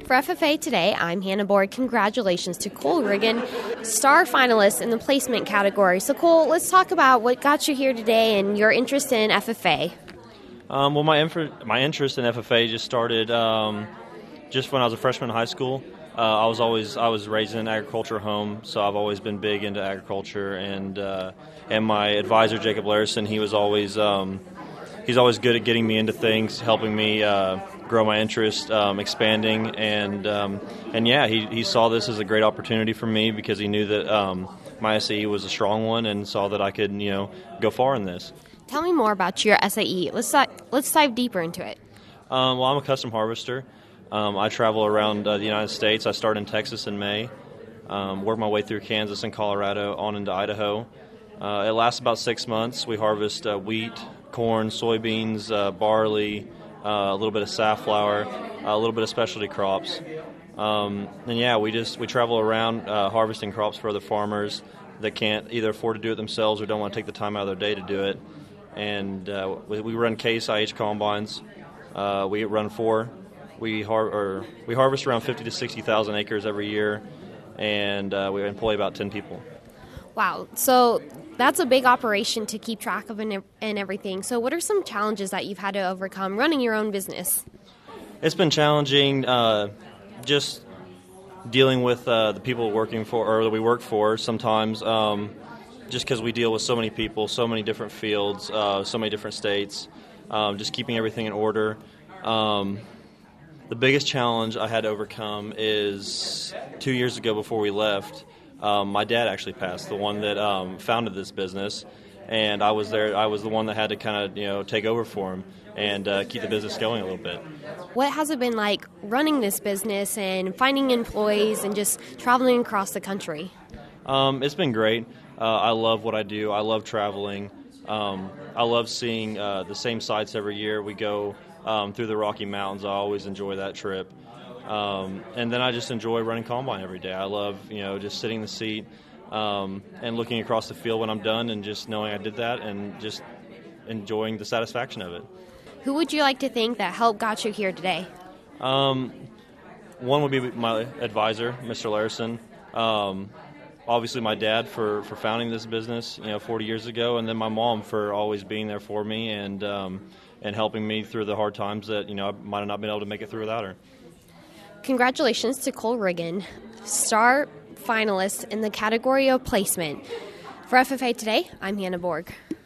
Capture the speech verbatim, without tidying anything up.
For F F A Today, I'm Hannah Borg. Congratulations to Cole Riggin, star finalist in the placement category. So, Cole, let's talk about what got you here today and your interest in F F A. Um, well, my inf- my interest in F F A just started um, just when I was a freshman in high school. Uh, I was always I was raised in an agriculture home, so I've always been big into agriculture. And uh, and my advisor Jacob Larison, he was always um, he's always good at getting me into things, helping me uh, grow my interest, um, expanding, and um, and yeah, he he saw this as a great opportunity for me because he knew that um, my S A E was a strong one and saw that I could you know go far in this. Tell me more about your S A E. Let's let's dive deeper into it. Um, well, I'm a custom harvester. Um, I travel around uh, the United States. I start in Texas in May, um, work my way through Kansas and Colorado, on into Idaho. Uh, it lasts about six months. We harvest uh, wheat, corn, soybeans, uh, barley, uh, a little bit of safflower, uh, a little bit of specialty crops. Um, and yeah, we just we travel around uh, harvesting crops for other farmers that can't either afford to do it themselves or don't want to take the time out of their day to do it. And uh, we, we run Case I H combines. Uh, we run four. We har- or we harvest around fifty to sixty thousand acres every year, and uh, we employ about ten people. Wow, so that's a big operation to keep track of and, and everything. So what are some challenges that you've had to overcome running your own business? It's been challenging, uh, just dealing with uh, the people working for or that we work for. Sometimes, um, just because we deal with so many people, so many different fields, uh, so many different states, um, just keeping everything in order. Um, The biggest challenge I had to overcome is two years ago before we left, um, my dad actually passed, the one that um, founded this business, and I was there. I was the one that had to kind of you know take over for him and uh, keep the business going a little bit. What has it been like running this business and finding employees and just traveling across the country? Um, it's been great. Uh, I love what I do. I love traveling. Um, I love seeing uh, the same sites every year. We go Um, through the Rocky Mountains. I always enjoy that trip. Um, and then I just enjoy running combine every day. I love, you know, just sitting in the seat um, and looking across the field when I'm done and just knowing I did that and just enjoying the satisfaction of it. Who would you like to thank that helped got you here today? Um, one would be my advisor, Mister Larison. Um, obviously my dad for, for founding this business, you know, forty years ago, and then my mom for always being there for me and um, and helping me through the hard times that, you know, I might have not been able to make it through without her. Congratulations to Cole Riggin, star finalist in the category of placement. For F F A Today, I'm Hannah Borg.